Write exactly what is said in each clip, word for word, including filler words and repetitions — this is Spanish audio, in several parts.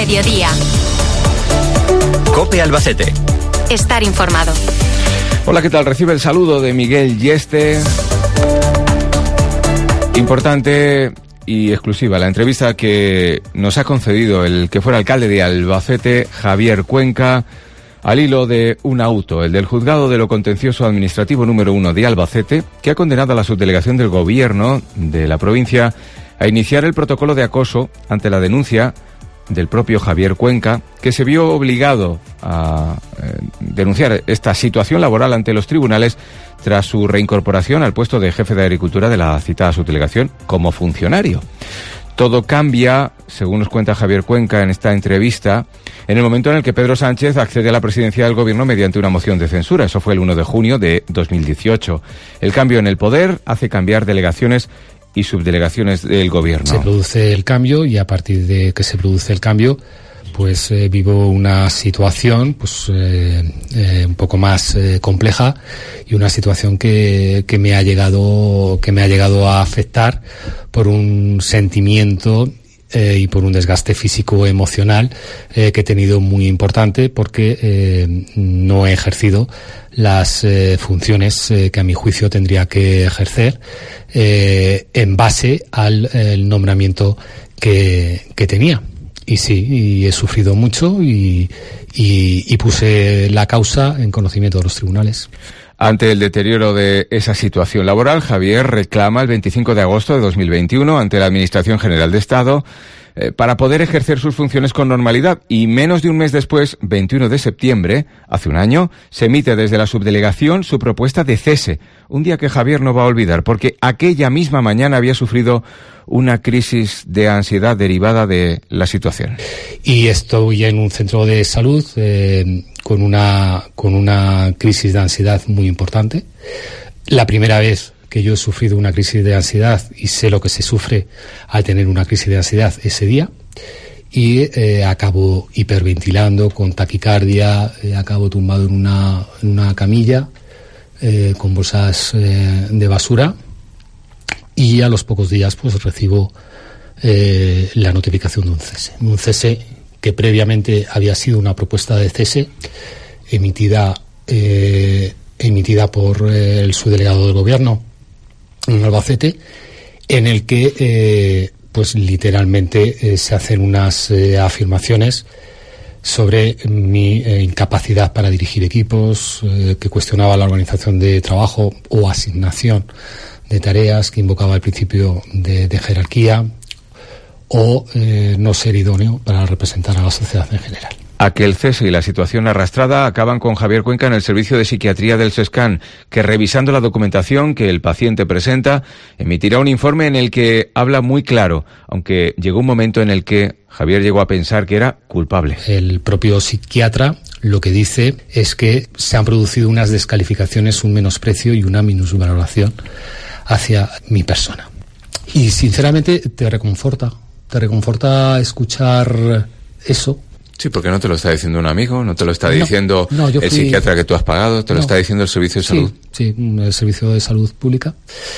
mediodía. COPE Albacete. Estar informado. Hola, ¿qué tal? Recibe el saludo de Miguel Yeste. Importante y exclusiva la entrevista que nos ha concedido el que fuera alcalde de Albacete, Javier Cuenca, al hilo de un auto, el del Juzgado de lo Contencioso Administrativo número uno de Albacete, que ha condenado a la subdelegación del Gobierno de la provincia a iniciar el protocolo de acoso ante la denuncia del propio Javier Cuenca, que se vio obligado a eh, denunciar esta situación laboral ante los tribunales tras su reincorporación al puesto de jefe de Agricultura de la citada subdelegación como funcionario. Todo cambia, según nos cuenta Javier Cuenca en esta entrevista, en el momento en el que Pedro Sánchez accede a la presidencia del Gobierno mediante una moción de censura. Eso fue el uno de junio de dos mil dieciocho. El cambio en el poder hace cambiar delegaciones y subdelegaciones del Gobierno. Se produce el cambio y a partir de que se produce el cambio, pues eh, vivo una situación pues eh, eh, un poco más eh, compleja y una situación que, que me ha llegado que me ha llegado a afectar por un sentimiento eh, y por un desgaste físico emocional eh, que he tenido muy importante porque eh, no he ejercido las eh, funciones eh, que a mi juicio tendría que ejercer eh, en base al el nombramiento que, que tenía. Y sí, y he sufrido mucho y, y, y puse la causa en conocimiento de los tribunales. Ante el deterioro de esa situación laboral, Javier reclama el veinticinco de agosto de dos mil veintiuno ante la Administración General de Estado eh, para poder ejercer sus funciones con normalidad, y menos de un mes después, veintiuno de septiembre, hace un año, se emite desde la subdelegación su propuesta de cese, un día que Javier no va a olvidar, porque aquella misma mañana había sufrido una crisis de ansiedad derivada de la situación. Y estoy en un centro de salud eh, con una con una crisis de ansiedad muy importante. La primera vez que yo he sufrido una crisis de ansiedad y sé lo que se sufre al tener una crisis de ansiedad ese día. Y eh, acabo hiperventilando, con taquicardia, eh, acabo tumbado en una, en una camilla eh, con bolsas eh, de basura. Y a los pocos días pues recibo eh, la notificación de un cese. Un cese que previamente había sido una propuesta de cese emitida eh, emitida por eh, el subdelegado del Gobierno en Albacete, en el que eh, pues literalmente eh, se hacen unas eh, afirmaciones sobre mi eh, incapacidad para dirigir equipos, eh, que cuestionaba la organización de trabajo o asignación de tareas, que invocaba el principio de, de jerarquía o eh, no ser idóneo para representar a la sociedad en general. Aquel cese y la situación arrastrada acaban con Javier Cuenca en el servicio de psiquiatría del SESCAN, que revisando la documentación que el paciente presenta, emitirá un informe en el que habla muy claro, aunque llegó un momento en el que Javier llegó a pensar que era culpable. El propio psiquiatra lo que dice es que se han producido unas descalificaciones, un menosprecio y una minusvaloración hacia mi persona. Y sinceramente te reconforta, te reconforta escuchar eso. Sí, porque no te lo está diciendo un amigo, no te lo está no, diciendo no, el fui... psiquiatra que tú has pagado, te no. lo está diciendo el Servicio de Salud. Sí, sí, el Servicio de Salud Pública.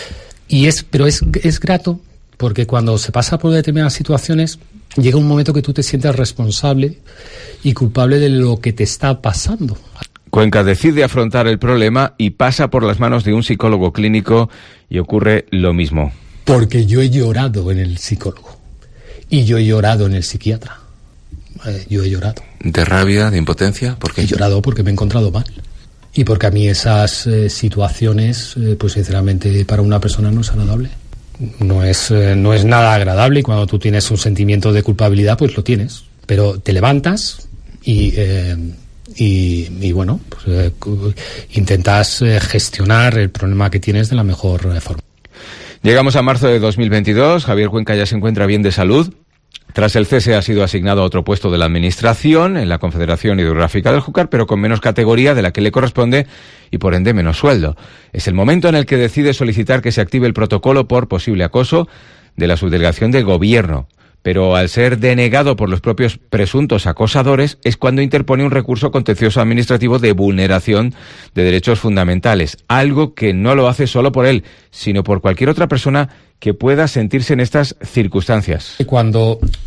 Y es, pero es, es grato porque cuando se pasa por determinadas situaciones llega un momento que tú te sientes responsable y culpable de lo que te está pasando. Cuenca decide afrontar el problema y pasa por las manos de un psicólogo clínico y ocurre lo mismo. Porque yo he llorado en el psicólogo y yo he llorado en el psiquiatra. Eh, yo he llorado. ¿De rabia, de impotencia? ¿Por qué? He llorado porque me he encontrado mal. Y porque a mí esas eh, situaciones, eh, pues sinceramente para una persona no es agradable. No es, eh, no es nada agradable y cuando tú tienes un sentimiento de culpabilidad, pues lo tienes. Pero te levantas y... Eh, Y, y bueno, pues, eh, intentas eh, gestionar el problema que tienes de la mejor eh, forma. Llegamos a marzo de dos mil veintidós, Javier Cuenca ya se encuentra bien de salud. Tras el cese ha sido asignado a otro puesto de la Administración en la Confederación Hidrográfica del Júcar, pero con menos categoría de la que le corresponde y por ende menos sueldo. Es el momento en el que decide solicitar que se active el protocolo por posible acoso de la subdelegación del Gobierno. Pero al ser denegado por los propios presuntos acosadores es cuando interpone un recurso contencioso administrativo de vulneración de derechos fundamentales, algo que no lo hace solo por él, sino por cualquier otra persona que pueda sentirse en estas circunstancias. Cuando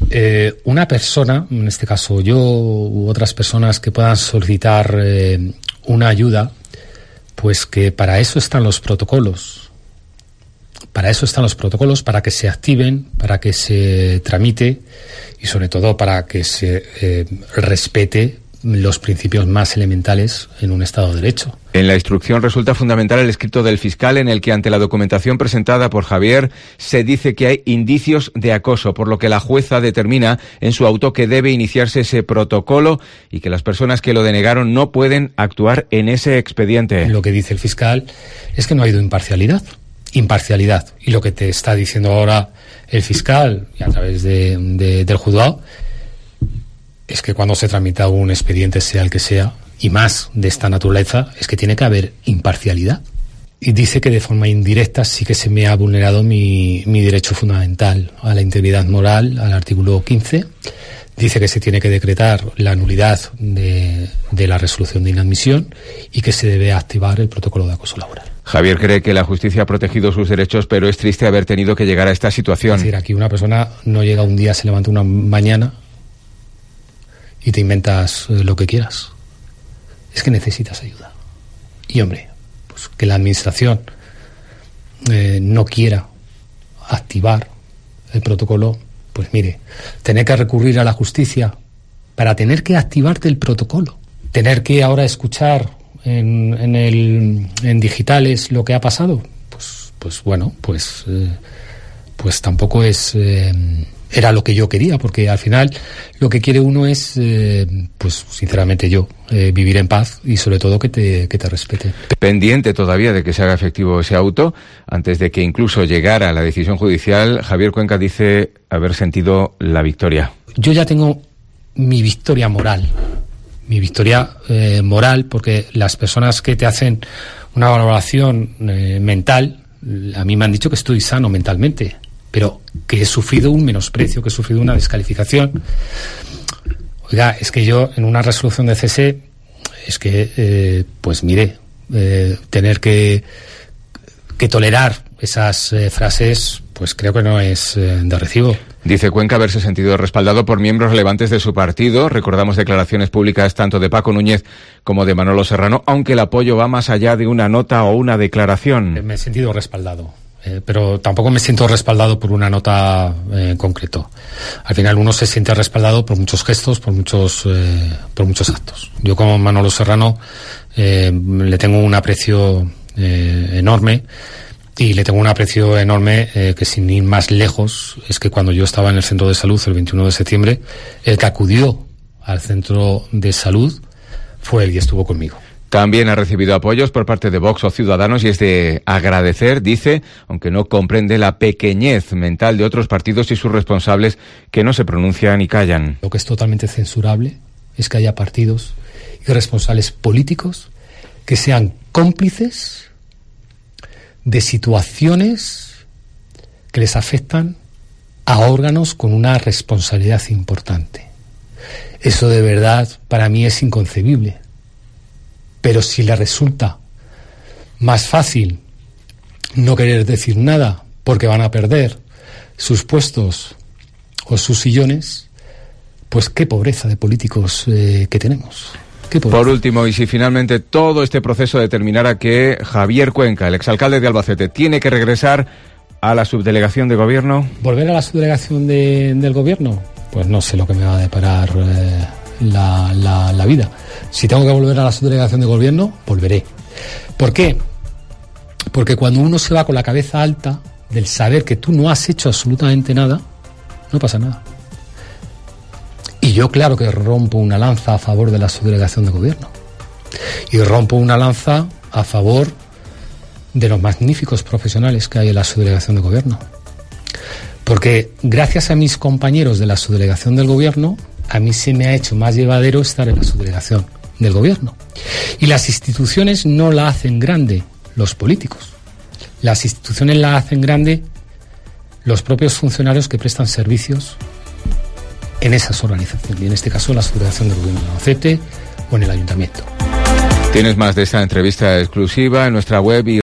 Eh, una persona, en este caso yo u otras personas que puedan solicitar eh, una ayuda, pues que para eso están los protocolos. Para eso están los protocolos, para que se activen, para que se tramite y sobre todo para que se eh, respete los principios más elementales en un Estado de Derecho. En la instrucción resulta fundamental el escrito del fiscal en el que, ante la documentación presentada por Javier, se dice que hay indicios de acoso, por lo que la jueza determina en su auto que debe iniciarse ese protocolo y que las personas que lo denegaron no pueden actuar en ese expediente. Lo que dice el fiscal es que no ha habido imparcialidad. Imparcialidad. Y lo que te está diciendo ahora el fiscal, y a través de, de, del juzgado, es que cuando se tramita un expediente, sea el que sea, y más de esta naturaleza, es que tiene que haber imparcialidad. Y dice que de forma indirecta sí que se me ha vulnerado mi, mi derecho fundamental a la integridad moral, al artículo quince. Dice que se tiene que decretar la nulidad de, de la resolución de inadmisión y que se debe activar el protocolo de acoso laboral. Javier cree que la justicia ha protegido sus derechos, pero es triste haber tenido que llegar a esta situación. Es decir, aquí una persona no llega un día, se levanta una mañana y te inventas lo que quieras. Es que necesitas ayuda. Y hombre, pues que la administración eh, no quiera activar el protocolo, pues mire, tener que recurrir a la justicia para tener que activarte el protocolo, tener que ahora escuchar en, en, el, en digitales lo que ha pasado, pues, pues bueno, pues, eh, pues tampoco es... Eh, era lo que yo quería, porque al final lo que quiere uno es, eh, pues sinceramente yo, eh, vivir en paz y sobre todo que te, que te respete. Pendiente todavía de que se haga efectivo ese auto, antes de que incluso llegara la decisión judicial, Javier Cuenca dice haber sentido la victoria. Yo ya tengo mi victoria moral, mi victoria eh, moral, porque las personas que te hacen una valoración eh, mental, a mí me han dicho que estoy sano mentalmente, pero que he sufrido un menosprecio, que he sufrido una descalificación. Oiga, es que yo en una resolución de cese, es que, eh, pues mire, eh, tener que, que tolerar esas eh, frases, pues creo que no es eh, de recibo. Dice Cuenca haberse sentido respaldado por miembros relevantes de su partido. Recordamos declaraciones públicas tanto de Paco Núñez como de Manolo Serrano, aunque el apoyo va más allá de una nota o una declaración. Me he sentido respaldado. Eh, pero tampoco me siento respaldado por una nota eh, en concreto. Al final uno se siente respaldado por muchos gestos, por muchos eh, por muchos actos. Yo como Manolo Serrano eh, le tengo un aprecio eh, enorme y le tengo un aprecio enorme eh, que sin ir más lejos es que cuando yo estaba en el centro de salud el veintiuno de septiembre, el que acudió al centro de salud fue él y estuvo conmigo. También ha recibido apoyos por parte de Vox o Ciudadanos y es de agradecer, dice, aunque no comprende la pequeñez mental de otros partidos y sus responsables que no se pronuncian y callan. Lo que es totalmente censurable es que haya partidos y responsables políticos que sean cómplices de situaciones que les afectan a órganos con una responsabilidad importante. Eso de verdad para mí es inconcebible. Pero si le resulta más fácil no querer decir nada porque van a perder sus puestos o sus sillones, pues qué pobreza de políticos eh, que tenemos. Qué pobreza. Por último, y si finalmente todo este proceso determinara que Javier Cuenca, el exalcalde de Albacete, tiene que regresar a la subdelegación de gobierno. ¿Volver a la subdelegación de, del gobierno? Pues no sé lo que me va a deparar eh, la, la, la vida. Si tengo que volver a la subdelegación de gobierno, volveré. ¿Por qué? Porque cuando uno se va con la cabeza alta del saber que tú no has hecho absolutamente nada, no pasa nada. Y yo claro que rompo una lanza a favor de la subdelegación de gobierno. Y rompo una lanza a favor de los magníficos profesionales que hay en la subdelegación de gobierno. Porque gracias a mis compañeros de la subdelegación del gobierno, a mí se me ha hecho más llevadero estar en la subdelegación del gobierno. Y las instituciones no la hacen grande los políticos. Las instituciones la hacen grande los propios funcionarios que prestan servicios en esas organizaciones. Y en este caso la subdelegación del gobierno de Albacete o en el ayuntamiento. Tienes más de esta entrevista exclusiva en nuestra web y